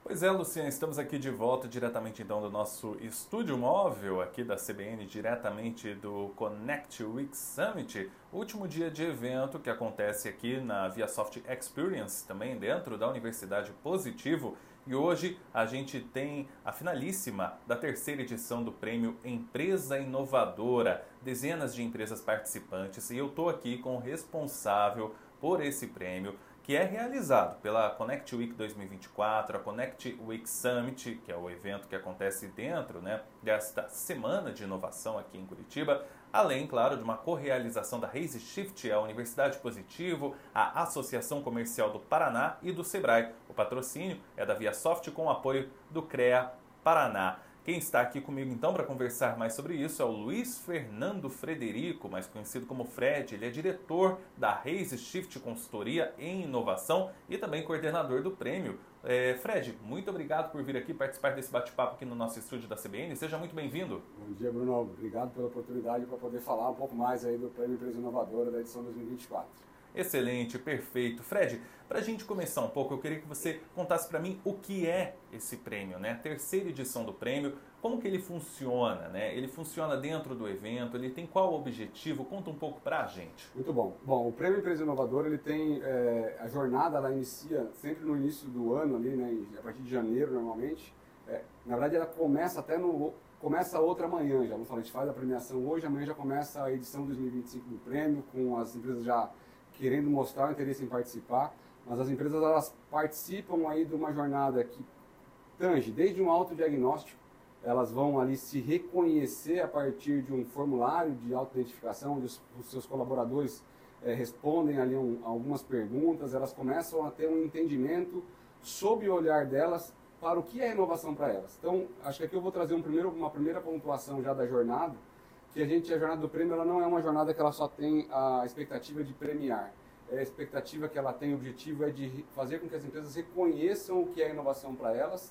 Pois é, Luciano, estamos aqui de volta diretamente então do nosso estúdio móvel aqui da CBN, diretamente do Connect Week Summit, último dia de evento que acontece aqui na ViaSoft Experience, também dentro da Universidade Positivo. E hoje a gente tem a finalíssima da terceira edição do prêmio Empresa Inovadora, dezenas de empresas participantes, e eu estou aqui com o responsável por esse prêmio, que é realizado pela Connect Week 2024, a Connect Week Summit, que é o evento que acontece dentro, desta semana de inovação aqui em Curitiba, além, claro, de uma correalização da Raise Shift, a Universidade Positivo, a Associação Comercial do Paraná e do Sebrae. O patrocínio é da ViaSoft com o apoio do CREA Paraná. Quem está aqui comigo então para conversar mais sobre isso é o Luiz Fernando Frederico, mais conhecido como Fred. Ele é diretor da Raise Shift Consultoria em Inovação e também coordenador do prêmio. Fred, muito obrigado por vir aqui participar desse bate-papo aqui no nosso estúdio da CBN. Seja muito bem-vindo. Bom dia, Bruno. Obrigado pela oportunidade para poder falar um pouco mais aí do Prêmio Empresa Inovadora da edição 2024. Excelente, perfeito. Fred, para a gente começar um pouco, eu queria que você contasse para mim o que é esse prêmio, né? A terceira edição do prêmio, como que ele funciona, né? Ele funciona dentro do evento, ele tem qual objetivo? Conta um pouco para a gente. Muito bom. Bom, o Prêmio Empresa Inovadora, ele tem a jornada, ela inicia sempre no início do ano ali, né? A partir de janeiro normalmente. Na verdade, ela começa até começa outra amanhã já. Vamos falar, a gente faz a premiação hoje, amanhã já começa a edição 2025 do prêmio, com as empresas já querendo mostrar o interesse em participar, mas as empresas elas participam aí de uma jornada que tange desde um autodiagnóstico, elas vão ali se reconhecer a partir de um formulário de autoidentificação, onde os seus colaboradores respondem ali algumas perguntas, elas começam a ter um entendimento sob o olhar delas para o que é inovação para elas. Então, acho que aqui eu vou trazer uma primeira pontuação já da jornada, que a jornada do prêmio ela não é uma jornada que ela só tem a expectativa de premiar. A expectativa que ela tem, o objetivo é de fazer com que as empresas reconheçam o que é inovação para elas,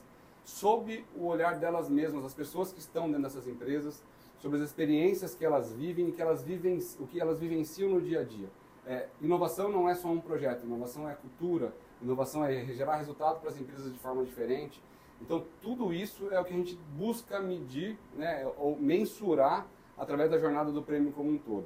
sob o olhar delas mesmas, as pessoas que estão dentro dessas empresas, sobre as experiências que elas vivem e o que elas vivenciam no dia a dia. Inovação não é só um projeto, inovação é cultura, inovação é gerar resultado para as empresas de forma diferente. Então, tudo isso é o que a gente busca medir, né, ou mensurar através da jornada do prêmio como um todo.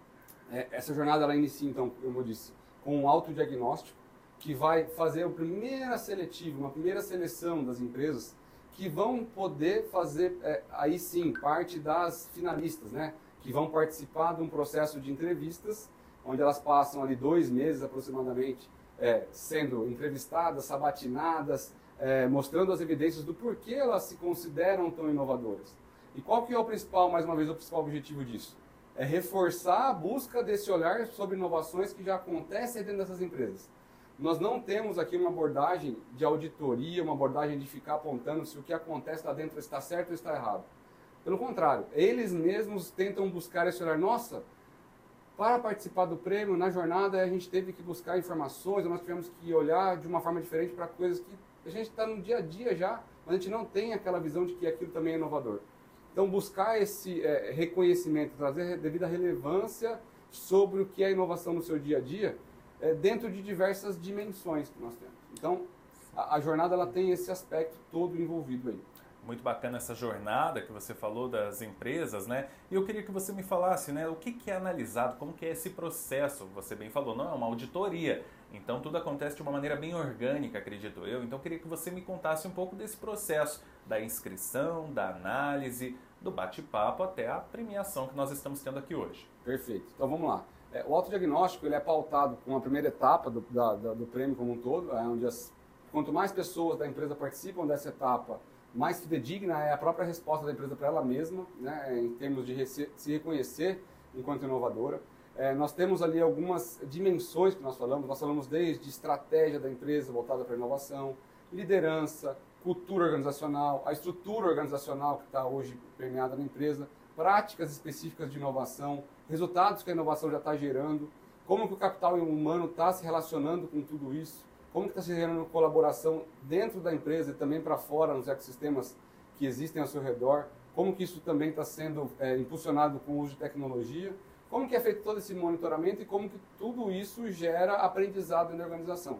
Essa jornada ela inicia, então, como eu disse, com um autodiagnóstico, que vai fazer a primeira seletiva, uma primeira seleção das empresas que vão poder fazer, aí sim, parte das finalistas, né? Que vão participar de um processo de entrevistas, onde elas passam ali 2 meses aproximadamente, sendo entrevistadas, sabatinadas, mostrando as evidências do porquê elas se consideram tão inovadoras. E qual que é o principal, mais uma vez, o principal objetivo disso? É reforçar a busca desse olhar sobre inovações que já acontecem dentro dessas empresas. Nós não temos aqui uma abordagem de auditoria, uma abordagem de ficar apontando se o que acontece lá dentro está certo ou está errado. Pelo contrário, eles mesmos tentam buscar esse olhar. Nossa, para participar do prêmio, na jornada, a gente teve que buscar informações, nós tivemos que olhar de uma forma diferente para coisas que a gente está no dia a dia já, mas a gente não tem aquela visão de que aquilo também é inovador. Então, buscar esse reconhecimento, trazer devida relevância sobre o que é inovação no seu dia a dia, dentro de diversas dimensões que nós temos. Então, a jornada ela tem esse aspecto todo envolvido aí. Muito bacana essa jornada que você falou das empresas, né? E eu queria que você me falasse, né, o que é analisado, como que é esse processo? Você bem falou, não é uma auditoria. Então tudo acontece de uma maneira bem orgânica, acredito eu. Então eu queria que você me contasse um pouco desse processo, da inscrição, da análise, do bate-papo até a premiação que nós estamos tendo aqui hoje. Perfeito. Então vamos lá. O autodiagnóstico ele é pautado com a primeira etapa do prêmio como um todo, onde quanto mais pessoas da empresa participam dessa etapa, mais fidedigna é a própria resposta da empresa para ela mesma, né, em termos de se reconhecer enquanto inovadora. Nós temos ali algumas dimensões que nós falamos desde estratégia da empresa voltada para a inovação, liderança, cultura organizacional, a estrutura organizacional que está hoje permeada na empresa, práticas específicas de inovação, resultados que a inovação já está gerando, como que o capital humano está se relacionando com tudo isso, como que está se gerando colaboração dentro da empresa e também para fora, nos ecossistemas que existem ao seu redor, como que isso também está sendo impulsionado com o uso de tecnologia, como que é feito todo esse monitoramento e como que tudo isso gera aprendizado na organização.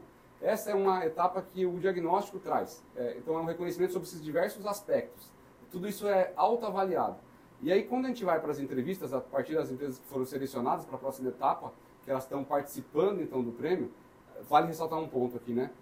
essa é uma etapa que o diagnóstico traz. Então, é um reconhecimento sobre esses diversos aspectos. Tudo isso é autoavaliado. E aí, quando a gente vai para as entrevistas, a partir das empresas que foram selecionadas para a próxima etapa, que elas estão participando, então, do prêmio, vale ressaltar um ponto aqui, né?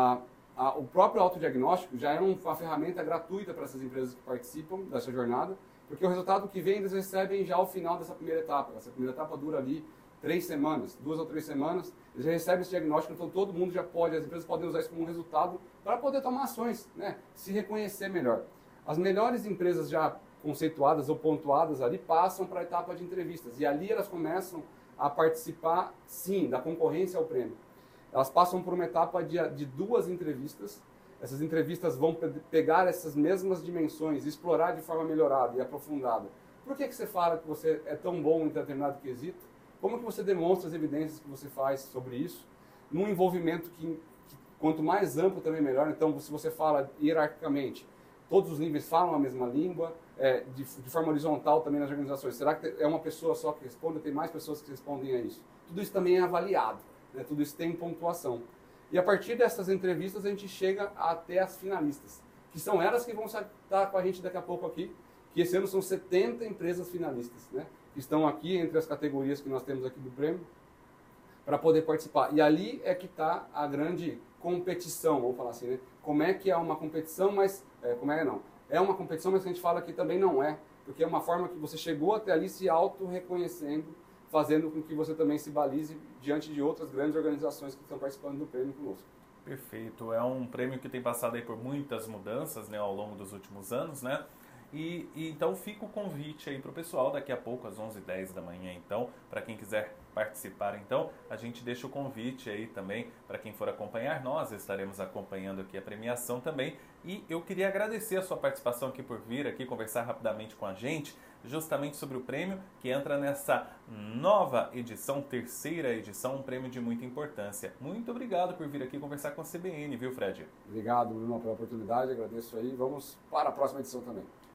O próprio autodiagnóstico já é uma ferramenta gratuita para essas empresas que participam dessa jornada, porque o resultado que vem eles recebem já ao final dessa primeira etapa. Essa primeira etapa dura ali 3 semanas, 2 ou 3 semanas, eles já recebem esse diagnóstico, então todo mundo já pode, as empresas podem usar isso como um resultado para poder tomar ações, né? Se reconhecer melhor. As melhores empresas já conceituadas ou pontuadas ali passam para a etapa de entrevistas, e ali elas começam a participar, sim, da concorrência ao prêmio. Elas passam por uma etapa de 2 entrevistas. Essas entrevistas vão pegar essas mesmas dimensões, explorar de forma melhorada e aprofundada. Por que você fala que você é tão bom em determinado quesito? Como que você demonstra as evidências que você faz sobre isso? Num envolvimento que quanto mais amplo também melhor. Então, se você fala hierarquicamente, todos os níveis falam a mesma língua, de forma horizontal também nas organizações. Será que é uma pessoa só que responde ou tem mais pessoas que respondem a isso? Tudo isso também é avaliado, né? Tudo isso tem pontuação. E a partir dessas entrevistas a gente chega até as finalistas, que são elas que vão estar com a gente daqui a pouco aqui, que esse ano são 70 empresas finalistas, né? Que estão aqui entre as categorias que nós temos aqui do prêmio, para poder participar. E ali é que está a grande competição, vamos falar assim, né? Como é que é uma competição, mas... como é não? É uma competição, mas a gente fala que também não é, porque é uma forma que você chegou até ali se auto-reconhecendo, fazendo com que você também se balize diante de outras grandes organizações que estão participando do prêmio conosco. Perfeito. É um prêmio que tem passado aí por muitas mudanças, né, ao longo dos últimos anos, né? E então fica o convite aí para o pessoal daqui a pouco às 11h10 da manhã, então, para quem quiser participar, então, a gente deixa o convite aí também para quem for acompanhar. Nós estaremos acompanhando aqui a premiação também, e eu queria agradecer a sua participação aqui por vir aqui conversar rapidamente com a gente, justamente sobre o prêmio que entra nessa nova edição, 3ª edição, um prêmio de muita importância. Muito obrigado por vir aqui conversar com a CBN, viu, Fred? Obrigado, Bruno, pela oportunidade, agradeço aí. Vamos para a próxima edição também.